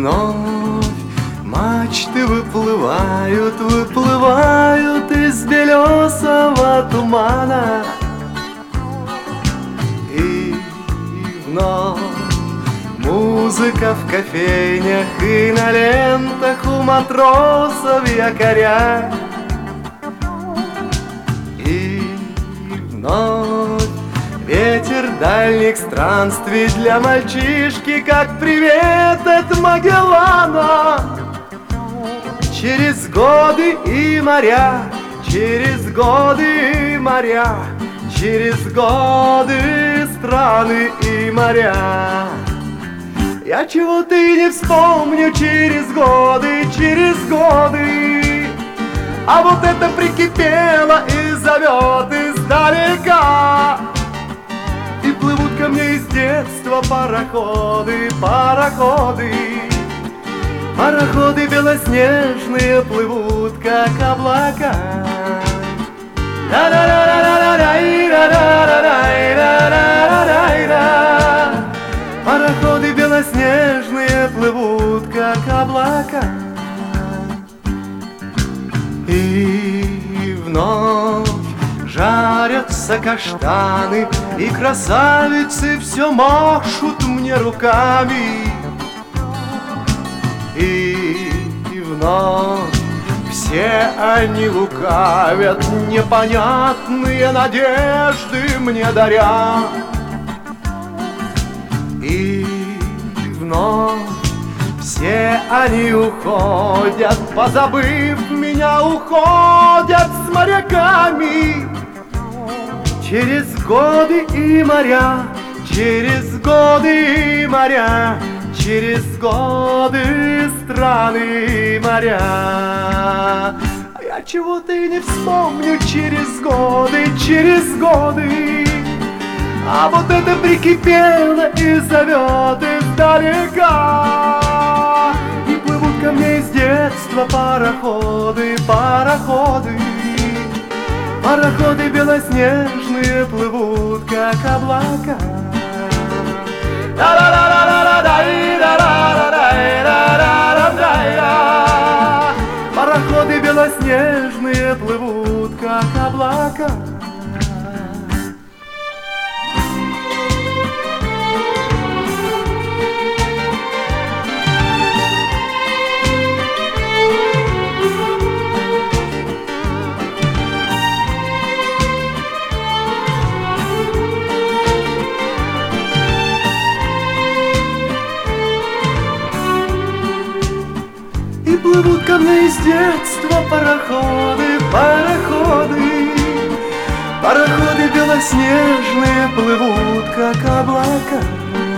вновь мачты выплывают, выплывают из белесого тумана. И вновь музыка в кофейнях и на лентах у матросов якоря. И вновь ветер дальних странствий для мальчишки, как привет от Магеллана. Через годы и моря, через годы и моря, через годы, страны и моря. Я чего-то и не вспомню через годы, через годы. А вот это прикипело и зовет издалека. И плывут ко мне из детства пароходы, пароходы. Пароходы белоснежные плывут, как облака. Пароходы белоснежные плывут, как облака. И вновь жарятся каштаны, и красавицы все машут мне руками. И вновь все они лукавят, непонятные надежды мне даря. И вновь все они уходят, позабыв меня, уходят с моряками. Через годы и моря, через годы и моря, через годы, страны и моря. А я чего-то и не вспомню через годы, через годы. А вот это прикипело и зовет издалека. И плывут ко мне из детства пароходы, пароходы. Пароходы белоснежные плывут, как облака. Пароходы белоснежные плывут, как облака. И плывут ко мне из детства пароходы, пароходы. Пароходы белоснежные плывут, как облака.